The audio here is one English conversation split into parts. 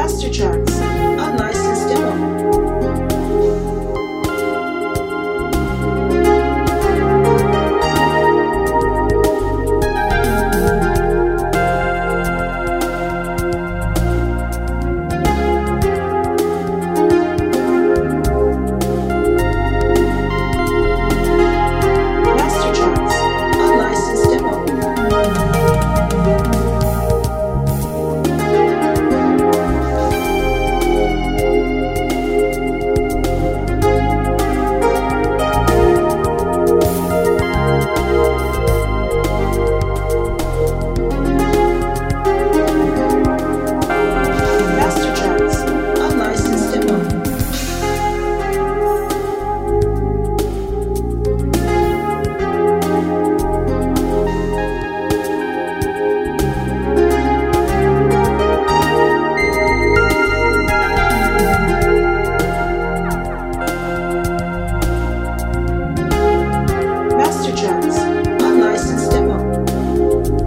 Master Tracks, unlicensed demo. Master Tracks, unlicensed demo. Master Tracks, unlicensed demo. Master Tracks, unlicensed demo.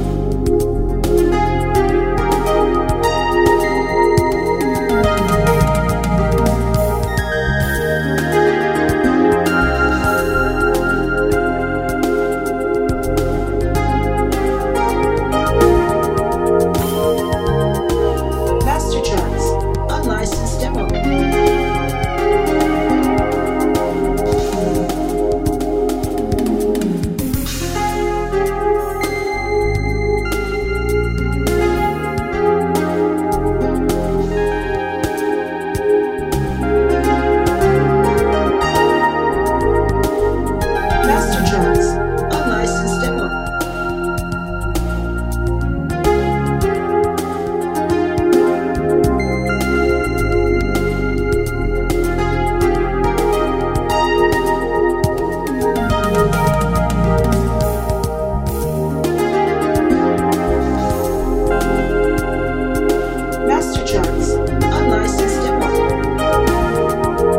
Master Tracks, unlicensed demo. Master Tracks, unlicensed demo. Master Tracks, unlicensed demo.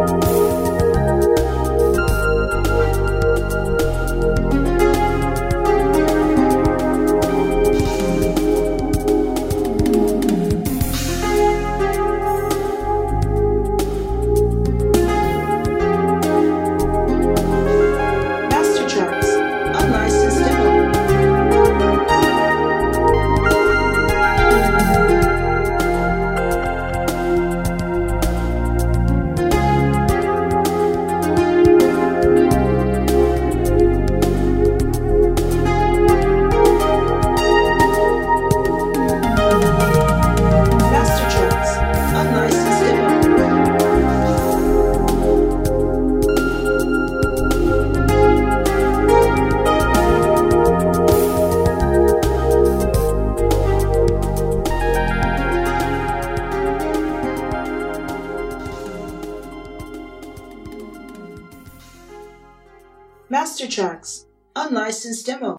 Master Tracks, unlicensed demo. Master Tracks, unlicensed demo. Master Tracks, unlicensed demo.